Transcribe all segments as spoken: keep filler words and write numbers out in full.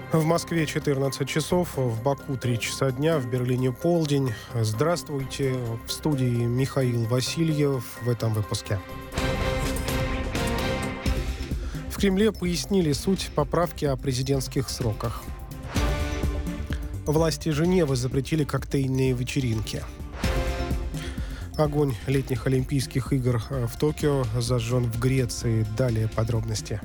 В Москве четырнадцать часов, в Баку три часа дня, в Берлине полдень. Здравствуйте, в студии Михаил Васильев в этом выпуске. В Кремле пояснили суть поправки о президентских сроках. Власти Женевы запретили коктейльные вечеринки. Огонь летних Олимпийских игр в Токио зажжен в Греции. Далее подробности.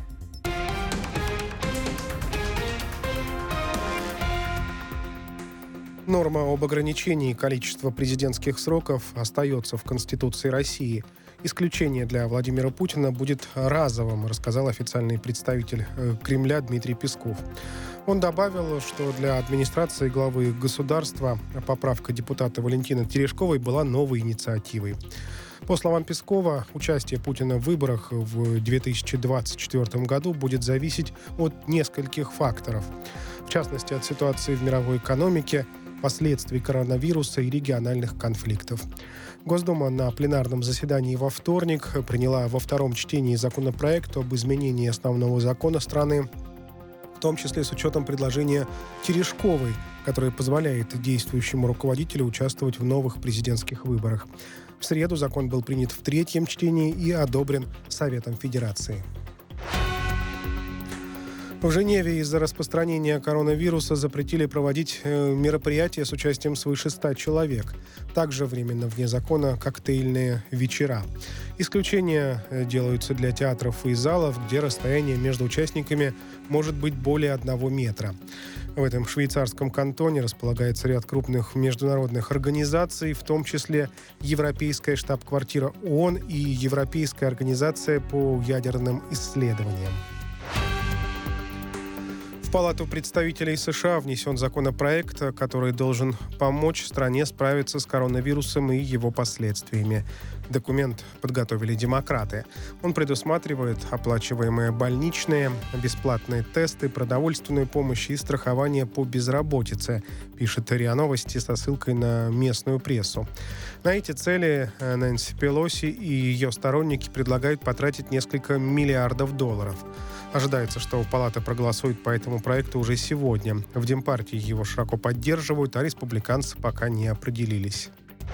Норма об ограничении количества президентских сроков остается в Конституции России. Исключение для Владимира Путина будет разовым, рассказал официальный представитель Кремля Дмитрий Песков. Он добавил, что для администрации главы государства поправка депутата Валентины Терешковой была новой инициативой. По словам Пескова, участие Путина в выборах в две тысячи двадцать четвёртом году будет зависеть от нескольких факторов. В частности, от ситуации в мировой экономике, последствий коронавируса и региональных конфликтов. Госдума на пленарном заседании во вторник приняла во втором чтении законопроект об изменении основного закона страны, в том числе с учетом предложения Терешковой, которое позволяет действующему руководителю участвовать в новых президентских выборах. В среду закон был принят в третьем чтении и одобрен Советом Федерации. В Женеве из-за распространения коронавируса запретили проводить мероприятия с участием свыше ста человек. Также временно вне закона коктейльные вечера. Исключения делаются для театров и залов, где расстояние между участниками может быть более одного метра. В этом швейцарском кантоне располагается ряд крупных международных организаций, в том числе Европейская штаб-квартира ООН и Европейская организация по ядерным исследованиям. В Палату представителей США внесен законопроект, который должен помочь стране справиться с коронавирусом и его последствиями. Документ подготовили демократы. Он предусматривает оплачиваемые больничные, бесплатные тесты, продовольственную помощь и страхование по безработице, пишет РИА Новости со ссылкой на местную прессу. На эти цели Нэнси Пелоси и ее сторонники предлагают потратить несколько миллиардов долларов. Ожидается, что Палата проголосует по этому проекту уже сегодня. В Демпартии его широко поддерживают, а республиканцы пока не определились.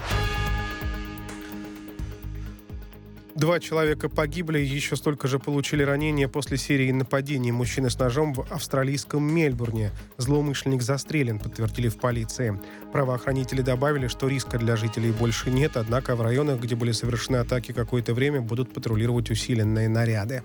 Два человека погибли, еще столько же получили ранения после серии нападений мужчины с ножом в австралийском Мельбурне. Злоумышленник застрелен, подтвердили в полиции. Правоохранители добавили, что риска для жителей больше нет, однако в районах, где были совершены атаки какое-то время, будут патрулировать усиленные наряды.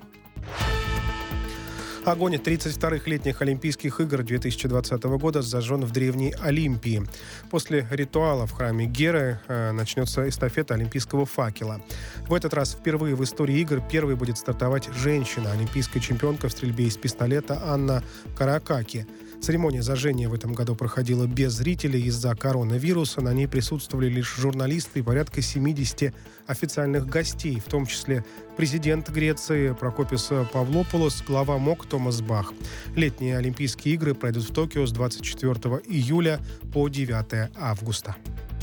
Огонь тридцать вторых летних Олимпийских игр две тысячи двадцатого года зажжен в древней Олимпии. После ритуала в храме Геры э, начнется эстафета олимпийского факела. В этот раз впервые в истории игр первой будет стартовать женщина, олимпийская чемпионка в стрельбе из пистолета Анна Каракаки. Церемония зажжения в этом году проходила без зрителей из-за коронавируса. На ней присутствовали лишь журналисты и порядка семидесяти официальных гостей, в том числе президент Греции Прокопис Павлопулос, глава МОК Томас Бах. Летние Олимпийские игры пройдут в Токио с двадцать четвёртого июля по девятого августа.